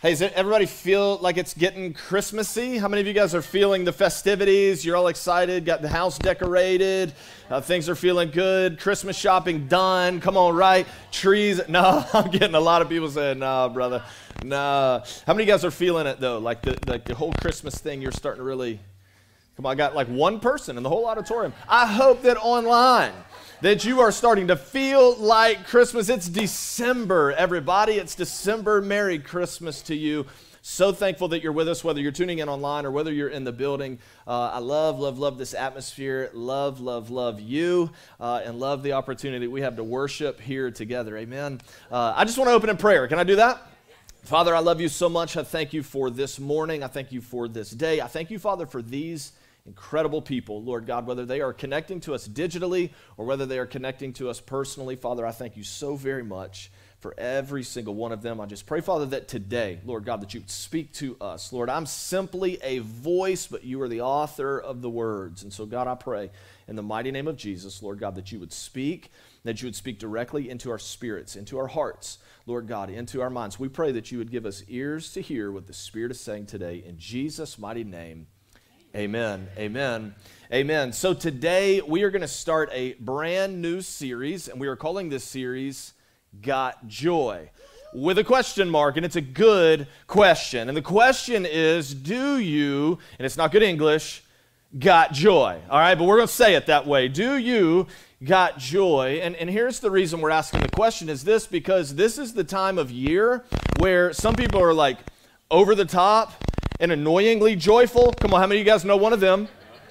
Hey, does everybody feel like it's getting Christmassy? How many of you guys are feeling the festivities? You're all excited, got the house decorated, things are feeling good, Christmas shopping done, come on, right? Trees, no, I'm getting a lot of people saying, nah, brother, nah. How many of you guys are feeling it, though? Like the whole Christmas thing, you're starting to really, come on, I got like one person in the whole auditorium. I hope that online, that you are starting to feel like Christmas. It's December, everybody. It's December. Merry Christmas to you. So thankful that you're with us, whether you're tuning in online or whether you're in the building. I love this atmosphere. Love you, and love the opportunity we have to worship here together. Amen. I just want to open in prayer. Can I do that? Father, I love you so much. I thank you for this morning. I thank you for this day. I thank you, Father, for these incredible people, Lord God, whether they are connecting to us digitally or whether they are connecting to us personally. Father, I thank you so very much for every single one of them. I just pray, Father, that today, Lord God, that you would speak to us. Lord, I'm simply a voice, but you are the author of the words. And so, God, I pray in the mighty name of Jesus, Lord God, that you would speak directly into our spirits, into our hearts, Lord God, into our minds. We pray that you would give us ears to hear what the Spirit is saying today. In Jesus' mighty name, amen, amen, amen. So today we are going to start a brand new series, and we are calling this series Got Joy, with a question mark, and it's a good question. And the question is, do you, and it's not good English, got joy? All right, but we're going to say it that way. Do you got joy? And here's the reason we're asking the question is this, because this is the time of year where some people are like over the top and annoyingly joyful. Come on, how many of you guys know one of them?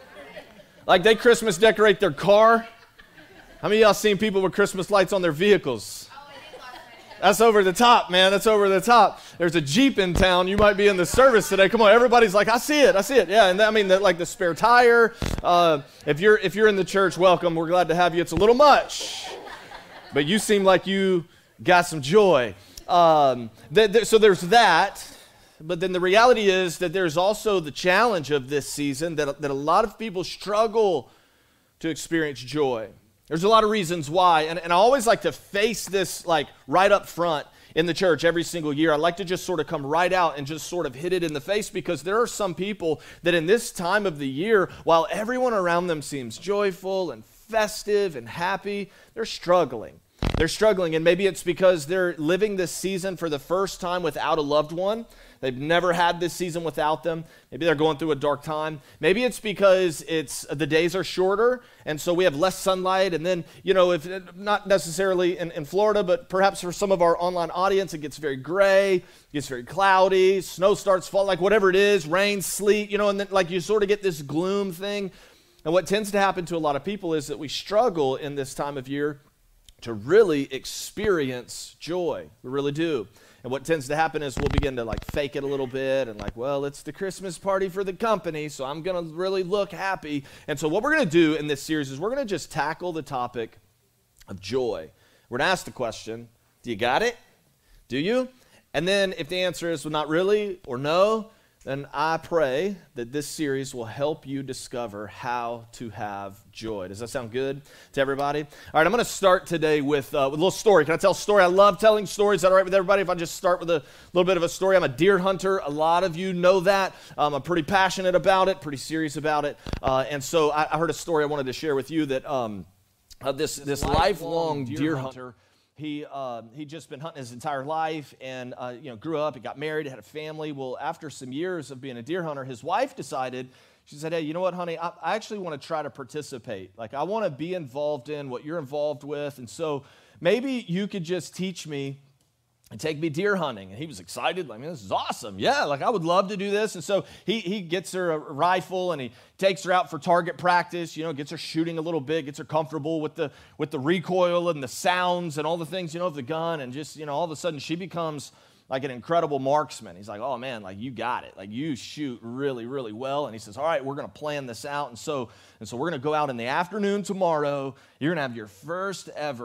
Like they Christmas decorate their car. How many of y'all seen people with Christmas lights on their vehicles? That's over the top, man. That's over the top. There's a Jeep in town. You might be in the service today. Come on, everybody's like, I see it. Yeah, and I mean, like the spare tire. If you're in the church, welcome. We're glad to have you. It's a little much, but you seem like you got some joy. So there's that. But then the reality is that there's also the challenge of this season that a lot of people struggle to experience joy. There's a lot of reasons why, and I always like to face this like right up front in the church every single year. I like to just sort of come right out and just sort of hit it in the face, because there are some people that in this time of the year, while everyone around them seems joyful and festive and happy, they're struggling. They're struggling, and maybe it's because they're living this season for the first time without a loved one. They've never had this season without them. Maybe they're going through a dark time. Maybe it's because the days are shorter, and so we have less sunlight. And then, if not necessarily in Florida, but perhaps for some of our online audience, it gets very gray, it gets very cloudy, snow starts falling, like whatever it is, rain, sleet, and then like you sort of get this gloom thing. And what tends to happen to a lot of people is that we struggle in this time of year to really experience joy. We really do. And what tends to happen is we'll begin to like fake it a little bit and like, well, it's the Christmas party for the company, so I'm going to really look happy. And so what we're going to do in this series is we're going to just tackle the topic of joy. We're going to ask the question, do you got it? Do you? And then if the answer is well, not really or no, then I pray that this series will help you discover how to have joy. Does that sound good to everybody? All right, I'm going to start today with a little story. Can I tell a story? I love telling stories. Is that all right with everybody if I just start with a little bit of a story? I'm a deer hunter. A lot of you know that. I'm pretty passionate about it, pretty serious about it. And so I heard a story I wanted to share with you that this lifelong deer hunter, He'd just been hunting his entire life and, grew up, he got married, had a family. Well, after some years of being a deer hunter, his wife decided, she said, hey, you know what, honey, I actually want to try to participate. Like, I want to be involved in what you're involved with. And so maybe you could just teach me and take me deer hunting. And he was excited, like, man, this is awesome. Yeah, like I would love to do this. And so he gets her a rifle and he takes her out for target practice, gets her shooting a little bit, gets her comfortable with the recoil and the sounds and all the things, of the gun. And just, all of a sudden she becomes like an incredible marksman. He's like, oh man, like you got it. Like you shoot really, really well. And he says, all right, we're going to plan this out. And so we're going to go out in the afternoon tomorrow. You're going to have your first ever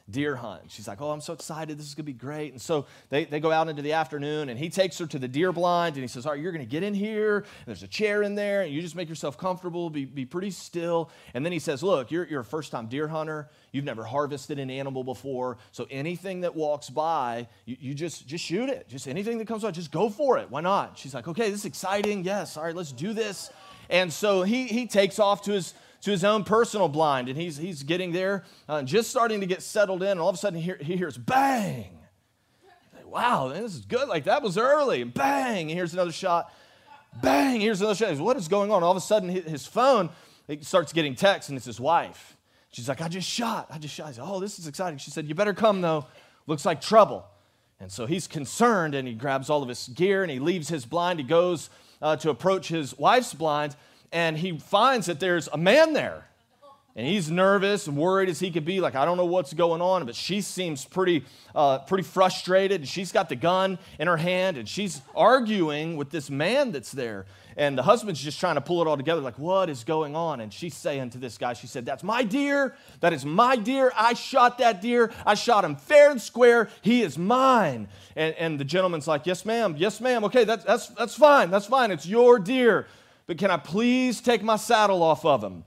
deer hunt. She's like, oh, I'm so excited. This is going to be great. And so they go out into the afternoon, and he takes her to the deer blind, and he says, all right, you're going to get in here, and there's a chair in there, and you just make yourself comfortable, be pretty still. And then he says, look, you're a first-time deer hunter. You've never harvested an animal before, so anything that walks by, you just shoot it. Just anything that comes by, just go for it. Why not? She's like, okay, this is exciting. Yes, all right, let's do this. And so he takes off to his own personal blind, and he's getting there, just starting to get settled in, and all of a sudden he hears bang. Like, wow, this is good. Like, that was early. And bang, he hears another shot. Bang, he hears another shot. He goes, what is going on? All of a sudden, his phone, he starts getting texts, and it's his wife. She's like, I just shot. He said, oh, this is exciting. She said, you better come, though. Looks like trouble. And so he's concerned, and he grabs all of his gear, and he leaves his blind. He goes to approach his wife's blind, and he finds that there's a man there. And he's nervous and worried as he could be, like, I don't know what's going on, but she seems pretty frustrated, and she's got the gun in her hand, and she's arguing with this man that's there. And the husband's just trying to pull it all together, like, what is going on? And she's saying to this guy, she said, that's my deer. That is my deer. I shot that deer. I shot him fair and square. He is mine. And the gentleman's like, yes, ma'am. Yes, ma'am. Okay, that's fine. That's fine. It's your deer. But can I please take my saddle off of him?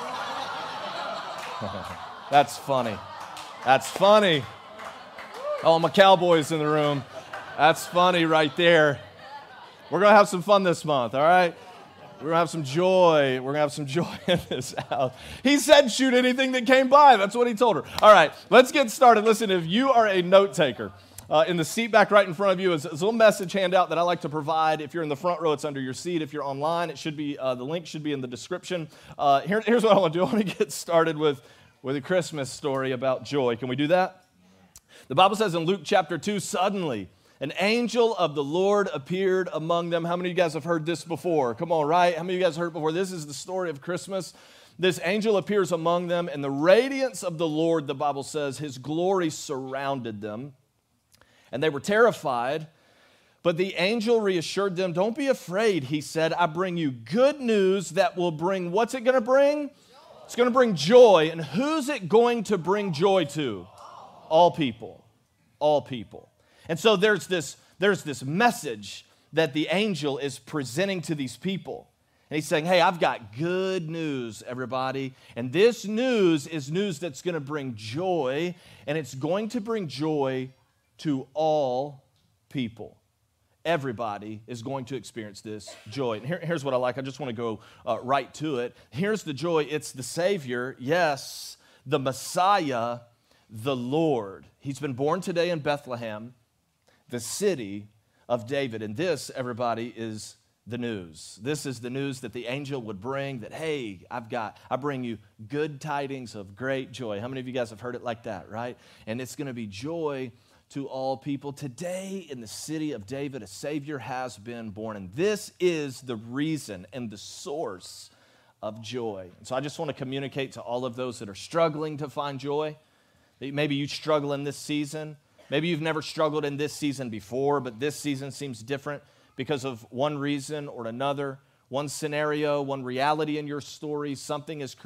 That's funny. That's funny. Oh, my cowboys in the room. That's funny right there. We're going to have some fun this month, all right? We're going to have some joy. We're going to have some joy in this house. He said shoot anything that came by. That's what he told her. All right, let's get started. Listen, if you are a note taker, in the seat back right in front of you is a little message handout that I like to provide. If you're in the front row, it's under your seat. If you're online, it should be the link should be in the description. Here's what I want to do. I want to get started with a Christmas story about joy. Can we do that? The Bible says in Luke chapter 2, suddenly an angel of the Lord appeared among them. How many of you guys have heard this before? Come on, right? How many of you guys have heard it before? This is the story of Christmas. This angel appears among them, and the radiance of the Lord, the Bible says, his glory surrounded them. And they were terrified, but the angel reassured them, don't be afraid, he said. I bring you good news that will bring, what's it going to bring? It's going to bring joy. And who's it going to bring joy to? All people. All people. And so there's this message that the angel is presenting to these people. And he's saying, hey, I've got good news, everybody. And this news is news that's going to bring joy, and it's going to bring joy to all people. Everybody is going to experience this joy. And here's what I like. I just want to go right to it. Here's the joy. It's the Savior, yes, the Messiah, the Lord. He's been born today in Bethlehem, the city of David. And this, everybody, is the news. This is the news that the angel would bring, that, hey, I bring you good tidings of great joy. How many of you guys have heard it like that, right? And it's going to be joy to all people. Today in the city of David, a Savior has been born, and this is the reason and the source of joy. And so I just want to communicate to all of those that are struggling to find joy. Maybe you struggle in this season. Maybe you've never struggled in this season before, but this season seems different because of one reason or another. One scenario, one reality in your story, something is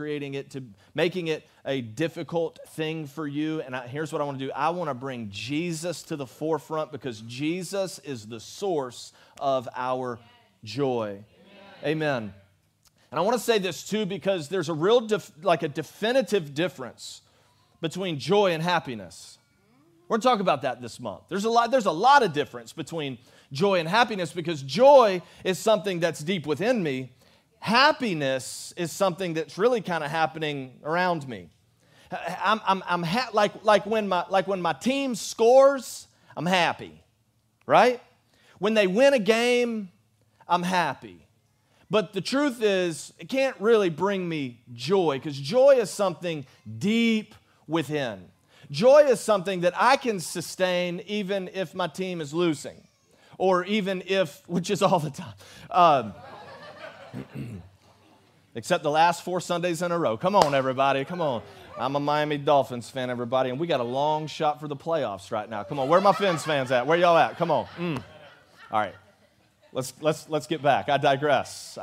making it a difficult thing for you. And here's what I want to do. I want to bring Jesus to the forefront because Jesus is the source of our joy. Amen. And I want to say this too because there's a real, a definitive difference between joy and happiness. We're going to talk about that this month. There's a lot of difference between joy and happiness because joy is something that's deep within me. Happiness is something that's really kind of happening around me. Like when my team scores, I'm happy, right? When they win a game, I'm happy. But the truth is, it can't really bring me joy because joy is something deep within. Joy is something that I can sustain even if my team is losing, or even if, which is all the time, except the last 4 Sundays in a row. Come on, everybody, come on. I'm a Miami Dolphins fan, everybody, and we got a long shot for the playoffs right now. Come on, where are my Fins fans at? Where y'all at? Come on. All right, let's get back. I digress.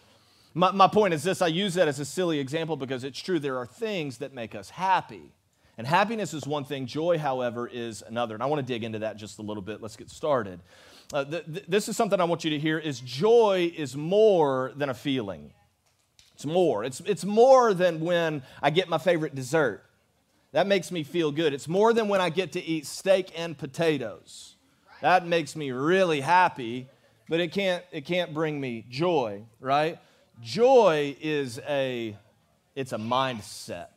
My point is this. I use that as a silly example because it's true. There are things that make us happy. And happiness is one thing. Joy, however, is another. And I want to dig into that just a little bit. Let's get started. This is something I want you to hear, is joy is more than a feeling. It's more. It's more than when I get my favorite dessert. That makes me feel good. It's more than when I get to eat steak and potatoes. That makes me really happy, but it can't bring me joy, right? Joy is it's a mindset.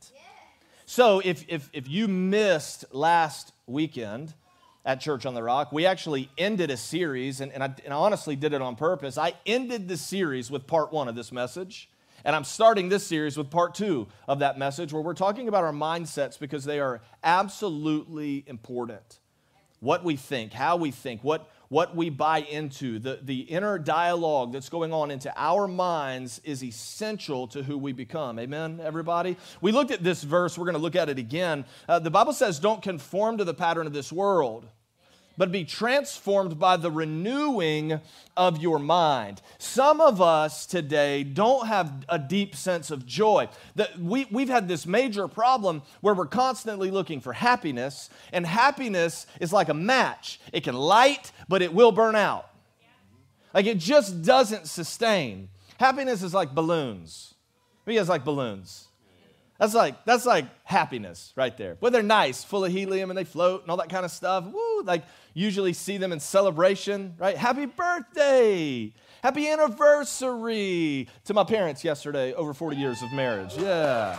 So if you missed last weekend at Church on the Rock, we actually ended a series, and I honestly did it on purpose. I ended the series with part 1 of this message, and I'm starting this series with part 2 of that message, where we're talking about our mindsets because they are absolutely important. What we think, how we think, what we buy into, the inner dialogue that's going on into our minds is essential to who we become. Amen, everybody? We looked at this verse. We're going to look at it again. The Bible says, don't conform to the pattern of this world, but be transformed by the renewing of your mind. Some of us today don't have a deep sense of joy. We've had this major problem where we're constantly looking for happiness, and happiness is like a match. It can light, but it will burn out. Like it just doesn't sustain. Happiness is like balloons. Who guys like balloons? That's like happiness right there. But they're nice, full of helium, and they float and all that kind of stuff. Woo! Like usually see them in celebration, right? Happy birthday! Happy anniversary to my parents yesterday, over 40 years of marriage. Yeah.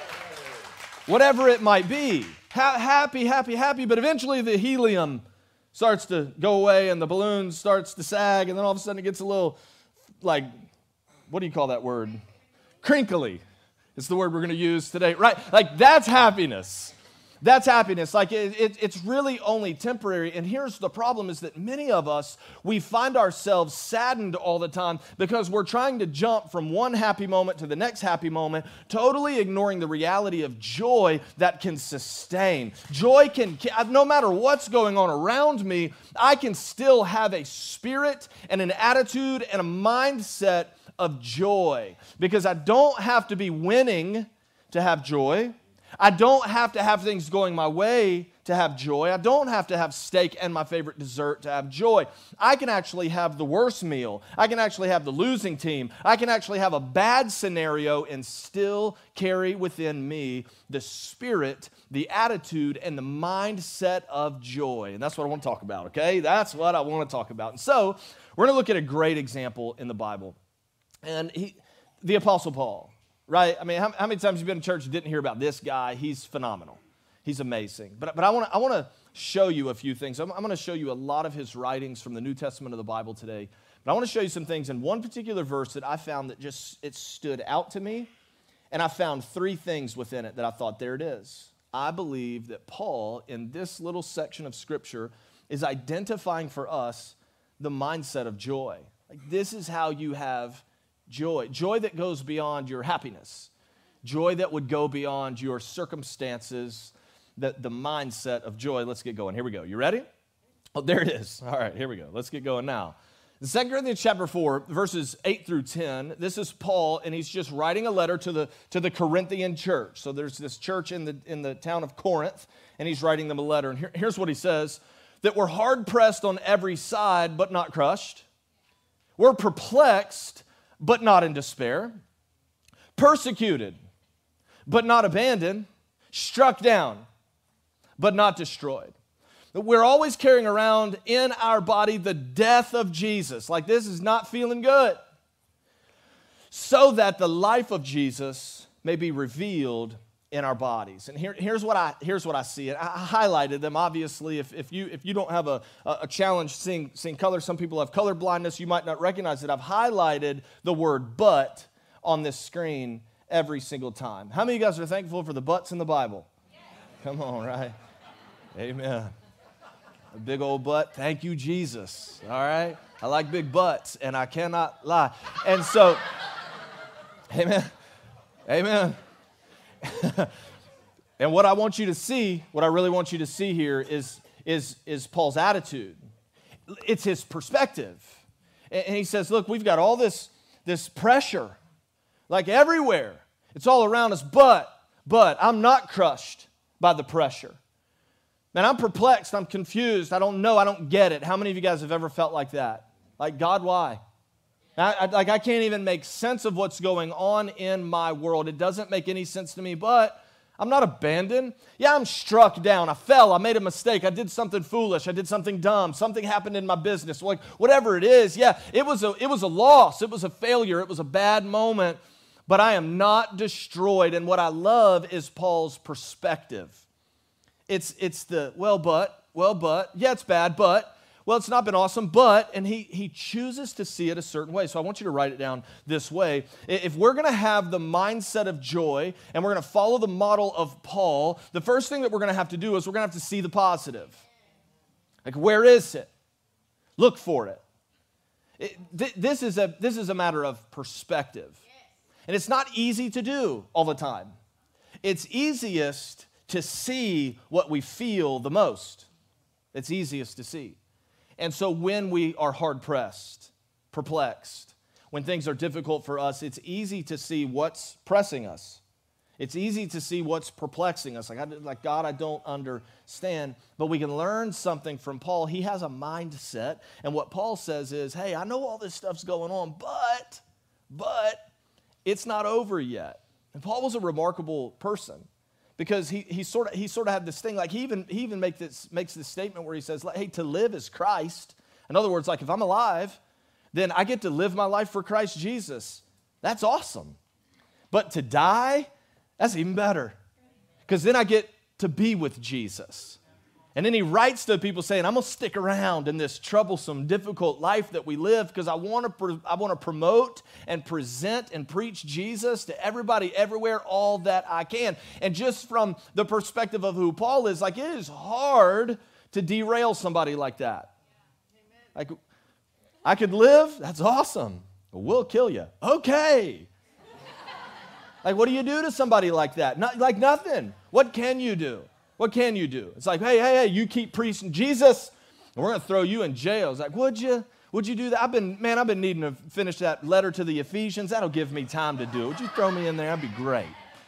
Whatever it might be. Happy, happy, happy, but eventually the helium starts to go away and the balloon starts to sag, and then all of a sudden it gets a little, like, what do you call that word? Crinkly. It's the word we're going to use today, right? Like, that's happiness. That's happiness. Like, it's really only temporary. And here's the problem is that many of us, we find ourselves saddened all the time because we're trying to jump from one happy moment to the next happy moment, totally ignoring the reality of joy that can sustain. Joy can, no matter what's going on around me, I can still have a spirit and an attitude and a mindset of joy, because I don't have to be winning to have joy. I don't have to have things going my way to have joy. I don't have to have steak and my favorite dessert to have joy. I can actually have the worst meal. I can actually have the losing team. I can actually have a bad scenario and still carry within me the spirit, the attitude, and the mindset of joy. And that's what I want to talk about, okay? That's what I want to talk about. And so we're going to look at a great example in the Bible. And the Apostle Paul, right? I mean, how many times have you been in church and didn't hear about this guy? He's phenomenal. He's amazing. But I want to show you a few things. I'm going to show you a lot of his writings from the New Testament of the Bible today. But I want to show you some things in one particular verse that I found that it stood out to me. And I found 3 things within it that I thought, there it is. I believe that Paul, in this little section of Scripture, is identifying for us the mindset of joy. Like, this is how you have joy. Joy that goes beyond your happiness. Joy that would go beyond your circumstances. The mindset of joy. Let's get going. Here we go. You ready? Oh, there it is. All right, here we go. Let's get going now. 2 Corinthians chapter 4, verses 8 through 10. This is Paul, and he's just writing a letter to the Corinthian church. So there's this church in the town of Corinth, and he's writing them a letter. And here's what he says: that we're hard pressed on every side, but not crushed. We're perplexed, but not in despair, persecuted, but not abandoned, struck down, but not destroyed. We're always carrying around in our body the death of Jesus. Like, this is not feeling good. So that the life of Jesus may be revealed in our bodies. And here's what I see. And I highlighted them. Obviously, if you don't have a challenge seeing color, some people have color blindness, you might not recognize it. I've highlighted the word "but" on this screen every single time. How many of you guys are thankful for the buts in the Bible? Yes. Come on, right? Amen. A big old butt. Thank you, Jesus. All right? I like big butts, and I cannot lie. And so, amen. Amen. And what I want you to see, what I really want you to see here is Paul's attitude. It's his perspective. And he says, look, we've got all this pressure, like everywhere. It's all around us, but I'm not crushed by the pressure. Man, I'm perplexed, I'm confused, I don't know, I don't get it. How many of you guys have ever felt like that? Like, God, why? I can't even make sense of what's going on in my world. It doesn't make any sense to me, but I'm not abandoned. Yeah, I'm struck down. I fell. I made a mistake. I did something foolish. I did something dumb. Something happened in my business. Like, whatever it is, yeah, it was a loss. It was a failure. It was a bad moment, but I am not destroyed. And what I love is Paul's perspective. It's the, yeah, it's bad, but, well, it's not been awesome, but, and he chooses to see it a certain way. So I want you to write it down this way. If we're going to have the mindset of joy and we're going to follow the model of Paul, the first thing that we're going to have to do is we're going to have to see the positive. Like, where is it? Look for it. This is a matter of perspective. And it's not easy to do all the time. It's easiest to see what we feel the most. It's easiest to see. And so when we are hard-pressed, perplexed, when things are difficult for us, it's easy to see what's pressing us. It's easy to see what's perplexing us. Like, God, I don't understand. But we can learn something from Paul. He has a mindset. And what Paul says is, hey, I know all this stuff's going on, but it's not over yet. And Paul was a remarkable person. Because he sort of had this thing, like he even makes this statement where he says, hey, to live is Christ. In other words, like if I'm alive, then I get to live my life for Christ Jesus. That's awesome. But to die, that's even better. Because then I get to be with Jesus. And then he writes to people saying, I'm going to stick around in this troublesome, difficult life that we live because I want to promote and present and preach Jesus to everybody, everywhere, all that I can. And just from the perspective of who Paul is, like it is hard to derail somebody like that. Like, I could live? That's awesome. But we'll kill you. Okay. Like, what do you do to somebody like that? Like nothing. What can you do? What can you do? It's like, hey, you keep preaching Jesus, and we're going to throw you in jail. It's like, would you do that? I've been needing to finish that letter to the Ephesians. That'll give me time to do it. Would you throw me in there? That'd be great.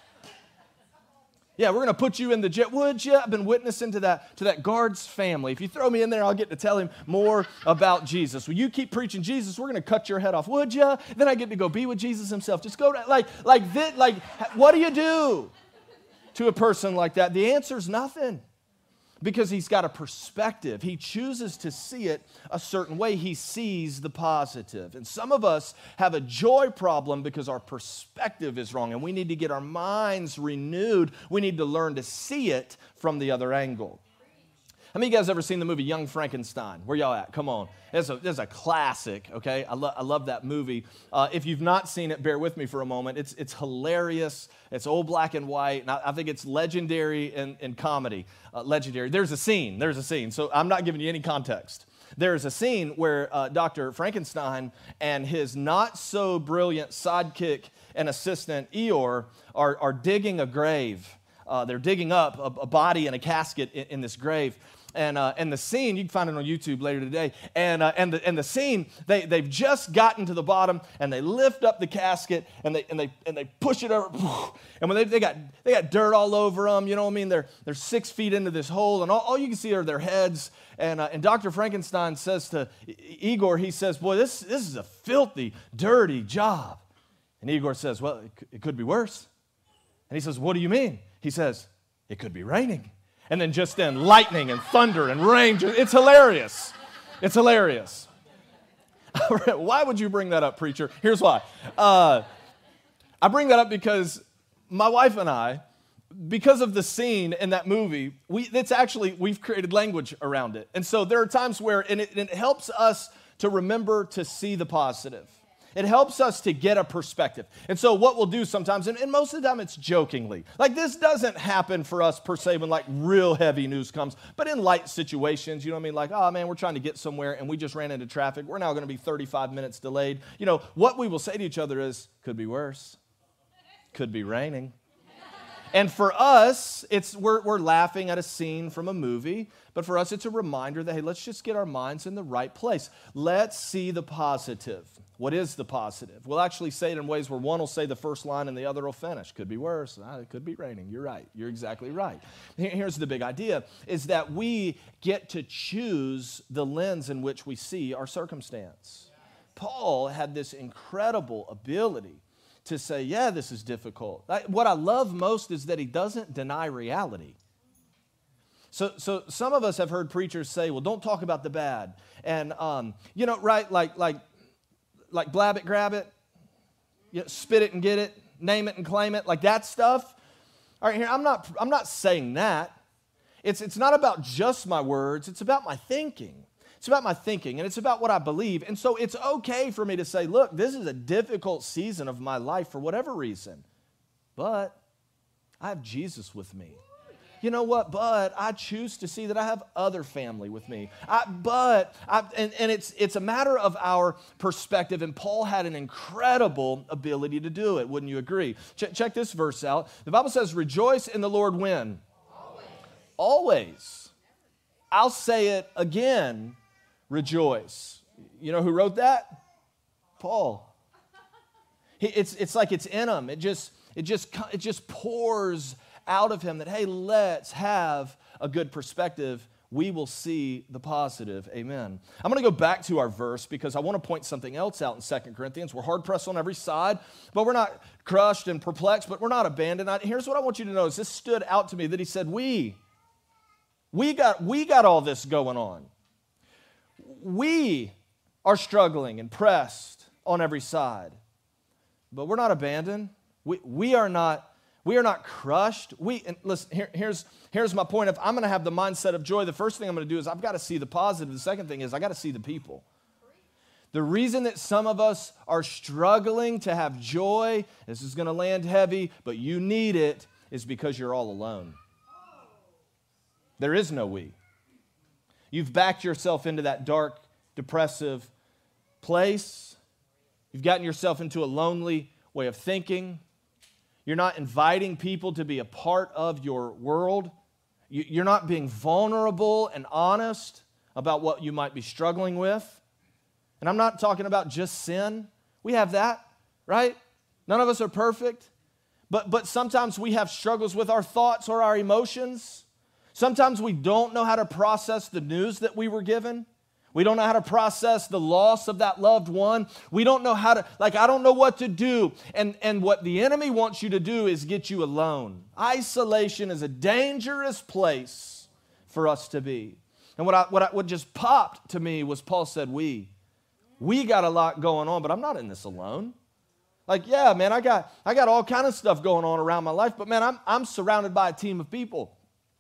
Yeah, we're going to put you in the jail. Would you? I've been witnessing to that guard's family. If you throw me in there, I'll get to tell him more about Jesus. Will you keep preaching Jesus? We're going to cut your head off. Would you? Then I get to go be with Jesus himself. Just go to, like this. Like, what do you do to a person like that? The answer is nothing, because he's got a perspective. He chooses to see it a certain way. He sees the positive. And some of us have a joy problem because our perspective is wrong, and we need to get our minds renewed. We need to learn to see it from the other angle. How many of you guys ever seen the movie Young Frankenstein? Where y'all at? Come on. It's a classic, okay? I love that movie. If you've not seen it, bear with me for a moment. It's hilarious. It's old black and white, and I think it's legendary in comedy. Legendary. There's a scene. So I'm not giving you any context. There's a scene where Dr. Frankenstein and his not-so-brilliant sidekick and assistant, Eeyore, are digging a grave. They're digging up a body and a casket in this grave. And the scene, you can find it on YouTube later today. And the scene, they've just gotten to the bottom, and they lift up the casket and they push it over. And when they got dirt all over them, you know what I mean? They're 6 feet into this hole, and all you can see are their heads. And Dr. Frankenstein says to Igor, he says, "Boy, this is a filthy, dirty job." And Igor says, "Well, it could be worse." And he says, "What do you mean?" He says, "It could be raining." And then just then, lightning and thunder and rain. It's hilarious. It's hilarious. Why would you bring that up, preacher? Here's why. I bring that up because my wife and I, because of the scene in that movie, we've created language around it. And so there are times where, and it helps us to remember to see the positive. It helps us to get a perspective. And so what we'll do sometimes, and most of the time it's jokingly. Like, this doesn't happen for us per se when like real heavy news comes, but in light situations, you know what I mean? Like, oh man, we're trying to get somewhere and we just ran into traffic. We're now going to be 35 minutes delayed. You know, what we will say to each other is, could be worse. Could be raining. And for us, we're laughing at a scene from a movie, but for us it's a reminder that, hey, let's just get our minds in the right place. Let's see the positive. What is the positive? We'll actually say it in ways where one will say the first line and the other will finish. Could be worse. It could be raining. You're right. You're exactly right. Here's the big idea, is that we get to choose the lens in which we see our circumstance. Paul had this incredible ability to say, yeah, this is difficult. What I love most is that he doesn't deny reality. So some of us have heard preachers say, well, don't talk about the bad. And, right, like blab it, grab it, spit it and get it, name it and claim it, like that stuff. All right, here, I'm not saying that. It's not about just my words, it's about my thinking. It's about my thinking, and it's about what I believe. And so it's okay for me to say, look, this is a difficult season of my life for whatever reason, but I have Jesus with me. You know what? But I choose to see that I have other family with me. It's a matter of our perspective, and Paul had an incredible ability to do it. Wouldn't you agree? Check this verse out. The Bible says, rejoice in the Lord when? Always. I'll say it again. Rejoice. You know who wrote that? Paul. It's like it's in him. It just pours out of him that, hey, let's have a good perspective. We will see the positive. Amen. I'm going to go back to our verse because I want to point something else out in 2 Corinthians. We're hard pressed on every side, but we're not crushed and perplexed, but we're not abandoned. Here's what I want you to notice. This stood out to me that he said, we got all this going on. We are struggling and pressed on every side, but we're not abandoned. We are not crushed. And listen, here's my point. If I'm going to have the mindset of joy, the first thing I'm going to do is I've got to see the positive. The second thing is I got to see the people. The reason that some of us are struggling to have joy, this is going to land heavy, but you need it, is because you're all alone. There is no we. You've backed yourself into that dark, depressive place. You've gotten yourself into a lonely way of thinking. You're not inviting people to be a part of your world. You're not being vulnerable and honest about what you might be struggling with. And I'm not talking about just sin. We have that, right? None of us are perfect. But sometimes we have struggles with our thoughts or our emotions. Sometimes we don't know how to process the news that we were given. We don't know how to process the loss of that loved one. We don't know how to, I don't know what to do. And what the enemy wants you to do is get you alone. Isolation is a dangerous place for us to be. And what just popped to me was Paul said, we got a lot going on, but I'm not in this alone. Yeah, man, I got all kind of stuff going on around my life, but man, I'm surrounded by a team of people.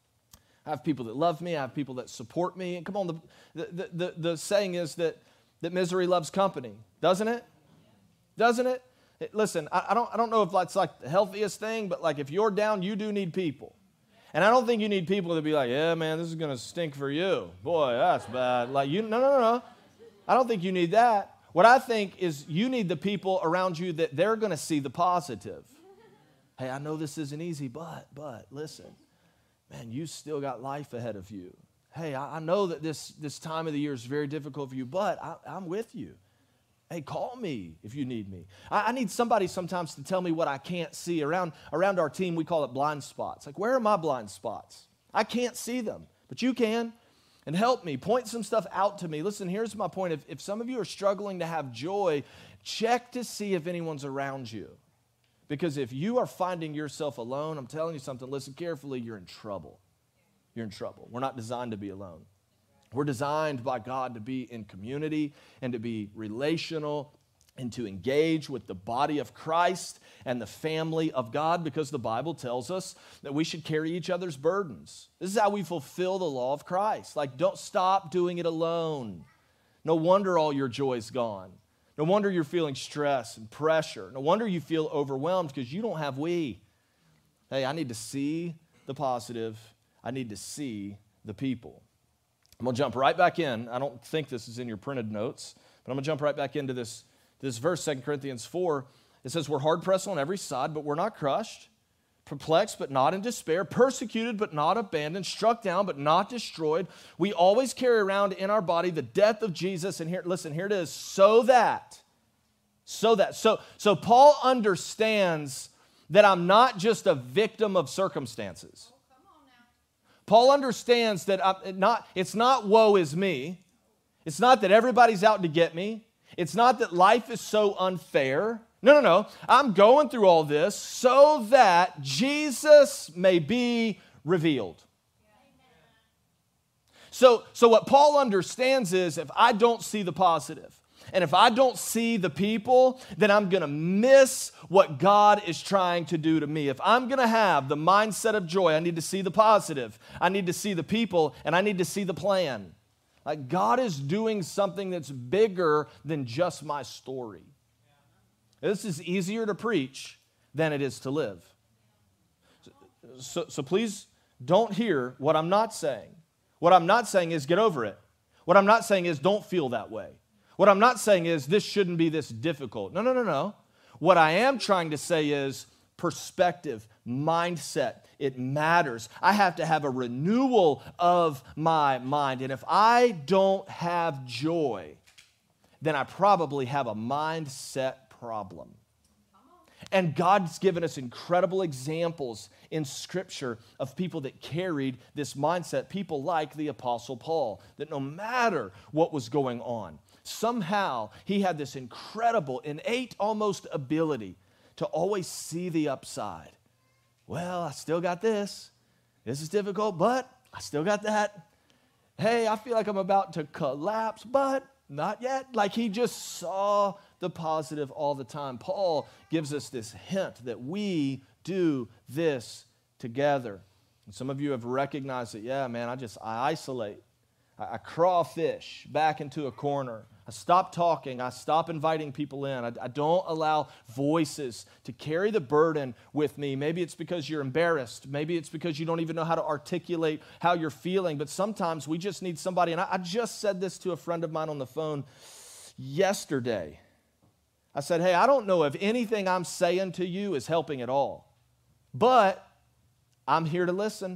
I have people that love me. I have people that support me. And come on, the saying is that misery loves company, doesn't it? Doesn't it? Listen, I don't know if that's like the healthiest thing, but if you're down, you do need people. And I don't think you need people to be like, yeah, man, this is going to stink for you. Boy, that's bad. No. I don't think you need that. What I think is you need the people around you that they're going to see the positive. Hey, I know this isn't easy, but listen. Man, you still got life ahead of you. Hey, I know that this time of the year is very difficult for you, but I'm with you. Hey, call me if you need me. I need somebody sometimes to tell me what I can't see. Around our team, we call it blind spots. Where are my blind spots? I can't see them, but you can. And help me. Point some stuff out to me. Listen, here's my point. If some of you are struggling to have joy, check to see if anyone's around you. Because if you are finding yourself alone, I'm telling you something, listen carefully, you're in trouble. You're in trouble. We're not designed to be alone. We're designed by God to be in community and to be relational and to engage with the body of Christ and the family of God, because the Bible tells us that we should carry each other's burdens. This is how we fulfill the law of Christ. Don't stop doing it alone. No wonder all your joy's gone. No wonder you're feeling stress and pressure. No wonder you feel overwhelmed because you don't have we. Hey, I need to see the positive. I need to see the people. I'm going to jump right back in. I don't think this is in your printed notes, but I'm going to jump right back into this verse, 2 Corinthians 4. It says, we're hard pressed on every side, but we're not crushed. perplexed but not in despair, persecuted but not abandoned, struck down but not destroyed. We always carry around in our body the death of Jesus. And here, listen, here it is, so Paul understands that I'm not just a victim of circumstances. Paul understands that it's not woe is me. It's not that everybody's out to get me. It's not that life is so unfair. No. I'm going through all this so that Jesus may be revealed. So what Paul understands is if I don't see the positive, and if I don't see the people, then I'm going to miss what God is trying to do to me. If I'm going to have the mindset of joy, I need to see the positive. I need to see the people, and I need to see the plan. Like God is doing something that's bigger than just my story. This is easier to preach than it is to live. So please don't hear what I'm not saying. What I'm not saying is get over it. What I'm not saying is don't feel that way. What I'm not saying is this shouldn't be this difficult. No. What I am trying to say is perspective, mindset. It matters. I have to have a renewal of my mind. And if I don't have joy, then I probably have a mindset problem. And God's given us incredible examples in Scripture of people that carried this mindset, people like the Apostle Paul, that no matter what was going on, somehow he had this incredible, innate almost ability to always see the upside. Well, I still got this. This is difficult, but I still got that. Hey, I feel like I'm about to collapse, but not yet. Like he just saw the positive all the time. Paul gives us this hint that we do this together. And some of you have recognized that, yeah, man, I isolate. I crawfish back into a corner. I stop talking. I stop inviting people in. I don't allow voices to carry the burden with me. Maybe it's because you're embarrassed. Maybe it's because you don't even know how to articulate how you're feeling. But sometimes we just need somebody. And I just said this to a friend of mine on the phone yesterday. I said, hey, I don't know if anything I'm saying to you is helping at all. But I'm here to listen.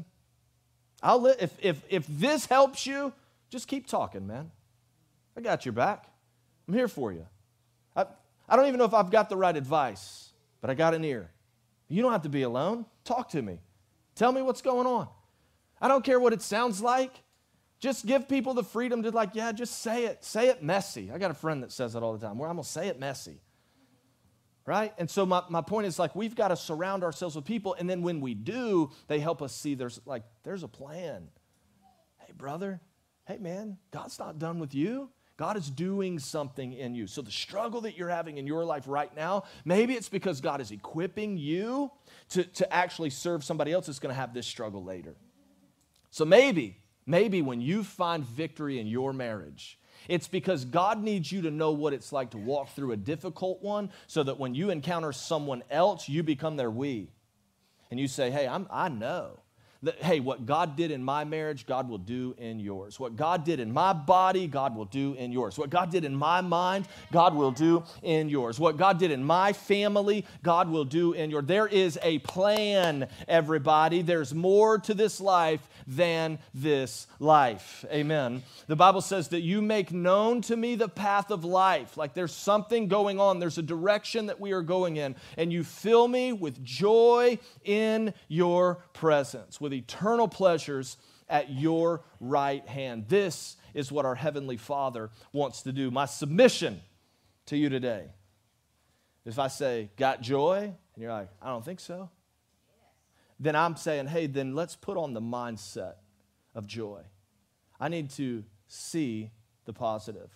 If this helps you, just keep talking, man. I got your back. I'm here for you. I don't even know if I've got the right advice, but I got an ear. You don't have to be alone. Talk to me. Tell me what's going on. I don't care what it sounds like. Just give people the freedom to just say it. Say it messy. I got a friend that says that all the time. Where I'm going to say it messy. Right? And so my point is we've got to surround ourselves with people, and then when we do, they help us see there's a plan. Hey, brother. Hey, man, God's not done with you. God is doing something in you. So the struggle that you're having in your life right now, maybe it's because God is equipping you to actually serve somebody else that's going to have this struggle later. So maybe when you find victory in your marriage, it's because God needs you to know what it's like to walk through a difficult one so that when you encounter someone else, you become their we. And you say, hey, I know. Hey, what God did in my marriage, God will do in yours. What God did in my body, God will do in yours. What God did in my mind, God will do in yours. What God did in my family, God will do in yours. There is a plan, everybody. There's more to this life than this life. Amen. The Bible says that you make known to me the path of life. Like there's something going on. There's a direction that we are going in. And you fill me with joy in your presence, with eternal pleasures at your right hand. This is what our Heavenly Father wants to do. My submission to you today, if I say, got joy? And you're like, I don't think so. Then I'm saying, hey, then let's put on the mindset of joy. I need to see the positive.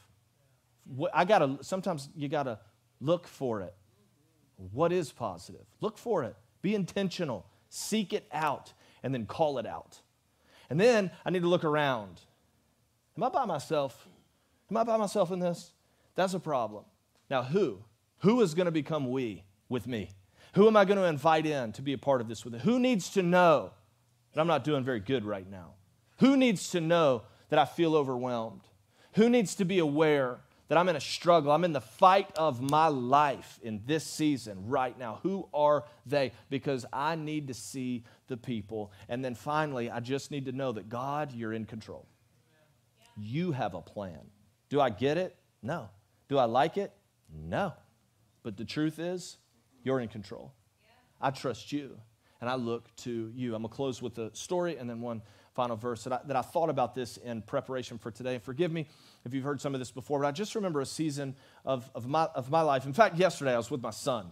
Sometimes you got to look for it. What is positive? Look for it. Be intentional. Seek it out. And then call it out. And then I need to look around. Am I by myself? Am I by myself in this? That's a problem. Now who? Who is going to become we with me? Who am I going to invite in to be a part of this with me? Who needs to know that I'm not doing very good right now? Who needs to know that I feel overwhelmed? Who needs to be aware that I'm in a struggle. I'm in the fight of my life in this season right now. Who are they? Because I need to see the people. And then finally, I just need to know that God, you're in control. You have a plan. Do I get it? No. Do I like it? No. But the truth is, you're in control. I trust you, and I look to you. I'm going to close with a story and then one final verse that I thought about this in preparation for today. And forgive me if you've heard some of this before, but I just remember a season of my life. In fact, yesterday I was with my son.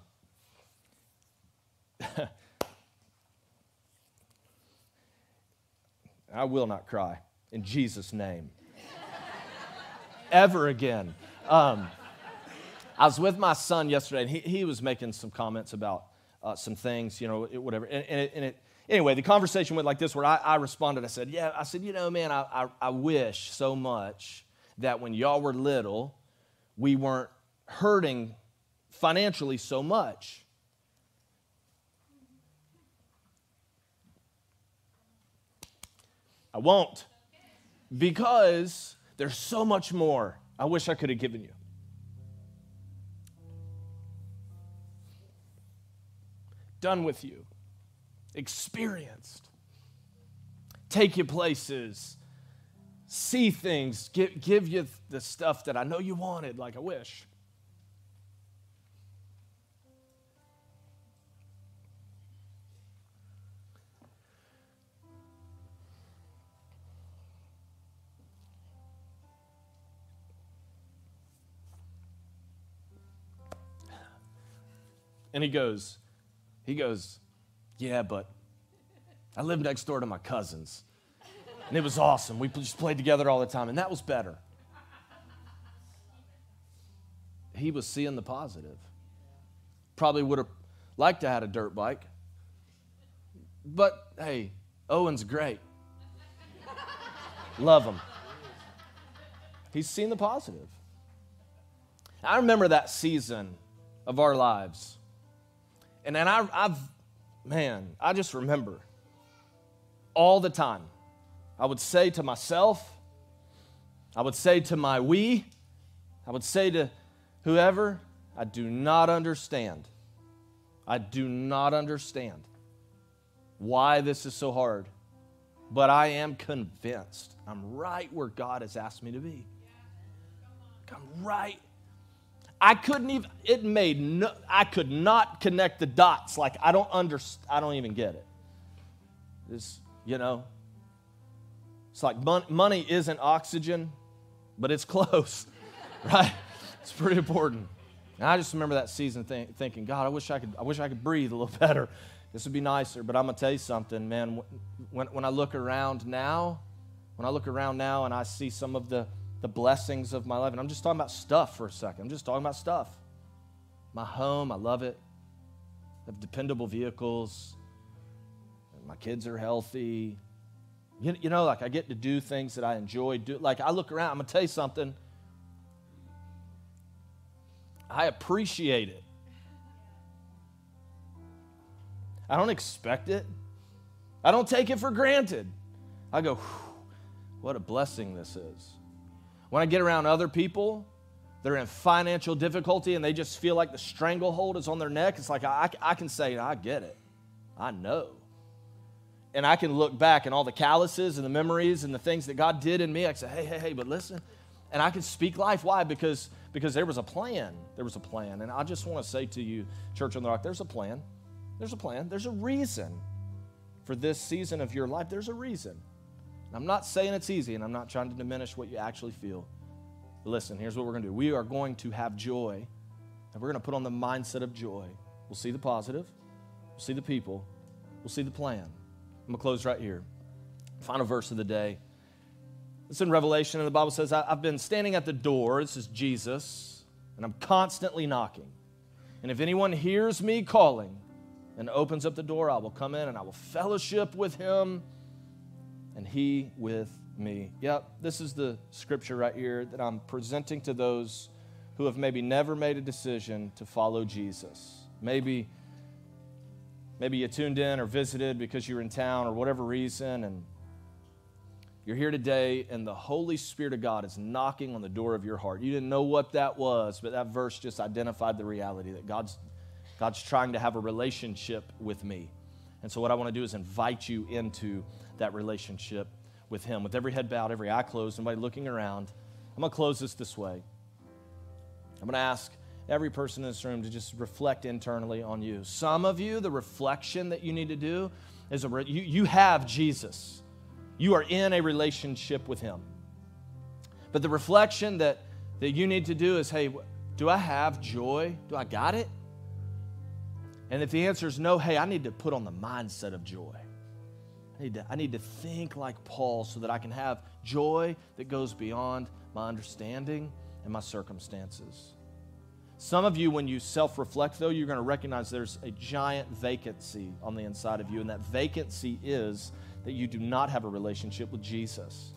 I will not cry in Jesus' name ever again. I was with my son yesterday, and he was making some comments about some things, whatever. Anyway, the conversation went like this, where I responded. I said, man, I wish so much that when y'all were little, we weren't hurting financially so much. I won't, because there's so much more I wish I could have given you. Done with you. Experienced. Take you places. See things. Give you the stuff that I know you wanted, like I wish. And he goes, yeah, but I lived next door to my cousins, and it was awesome. We just played together all the time, and that was better. He was seeing the positive. Probably would have liked to have had a dirt bike, but hey, Owen's great. Love him. He's seen the positive. I remember that season of our lives. And then I just remember all the time, I would say to myself, I would say to my we, I would say to whoever, I do not understand. I do not understand why this is so hard, but I am convinced I'm right where God has asked me to be. I'm right. I couldn't even, I could not connect the dots. Like, I don't even get it. It's like money isn't oxygen, but it's close, right? It's pretty important. And I just remember that season thinking, God, I wish I could breathe a little better. This would be nicer. But I'm going to tell you something, man. When I look around now, and I see some of the blessings of my life. And I'm just talking about stuff for a second. I'm just talking about stuff. My home, I love it. I have dependable vehicles. My kids are healthy. Like I get to do things that I enjoy. Like I look around, I'm going to tell you something. I appreciate it. I don't expect it. I don't take it for granted. I go, what a blessing this is. When I get around other people, they're in financial difficulty and they just feel like the stranglehold is on their neck. It's like I can say, I get it. I know. And I can look back and all the calluses and the memories and the things that God did in me. I can say, hey, but listen. And I can speak life. Why? Because there was a plan. There was a plan. And I just want to say to you, Church on the Rock, there's a plan. There's a plan. There's a reason for this season of your life. There's a reason. I'm not saying it's easy, and I'm not trying to diminish what you actually feel. But listen, here's what we're going to do. We are going to have joy, and we're going to put on the mindset of joy. We'll see the positive. We'll see the people. We'll see the plan. I'm going to close right here. Final verse of the day. It's in Revelation, and the Bible says, I've been standing at the door. This is Jesus, and I'm constantly knocking. And if anyone hears me calling and opens up the door, I will come in, and I will fellowship with him, and he with me. Yep, this is the scripture right here that I'm presenting to those who have maybe never made a decision to follow Jesus. Maybe you tuned in or visited because you're in town or whatever reason, and You're here today, and the Holy Spirit of God is knocking on the door of your heart. You didn't know what that was, but that verse just identified the reality that God's trying to have a relationship with me. And so what I want to do is invite you into that relationship with Him. With every head bowed, every eye closed, nobody looking around, I'm going to close this way. I'm going to ask every person in this room to just reflect internally on you. Some of you, the reflection that you need to do is you have Jesus. You are in a relationship with Him. But the reflection that you need to do is, hey, do I have joy? Do I got it? And if the answer is no, hey, I need to put on the mindset of joy. I need to think like Paul so that I can have joy that goes beyond my understanding and my circumstances. Some of you, when you self-reflect, though, you're going to recognize there's a giant vacancy on the inside of you, and that vacancy is that you do not have a relationship with Jesus.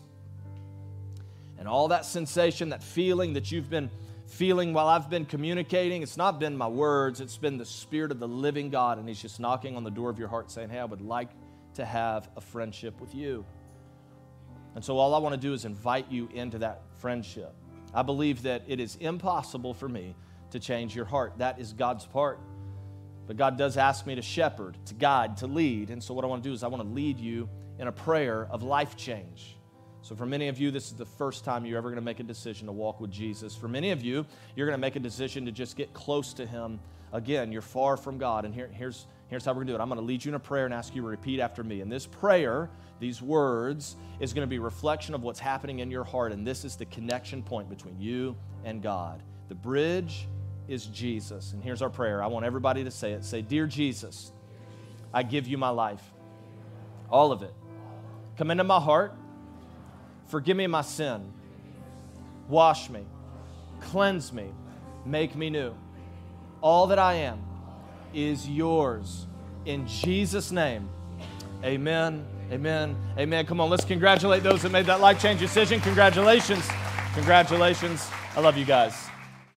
And all that sensation, that feeling that you've been feeling while I've been communicating, it's not been my words, it's been the Spirit of the living God, and He's just knocking on the door of your heart saying, hey, I would like to have a friendship with you. And so all I want to do is invite you into that friendship. I believe that it is impossible for me to change your heart. That is God's part. But God does ask me to shepherd, to guide, to lead. And so what I want to do is I want to lead you in a prayer of life change. So for many of you, this is the first time you're ever going to make a decision to walk with Jesus. For many of you, you're going to make a decision to just get close to Him. Again, you're far from God. And here's how we're going to do it. I'm going to lead you in a prayer and ask you to repeat after me. And this prayer, these words, is going to be a reflection of what's happening in your heart. And this is the connection point between you and God. The bridge is Jesus. And here's our prayer. I want everybody to say it. Say, Dear Jesus, I give you my life. All of it. Come into my heart. Forgive me my sin. Wash me. Cleanse me. Make me new. All that I am is yours. In Jesus' name, amen, amen, amen. Come on, let's congratulate those that made that life-change decision. Congratulations. Congratulations. I love you guys.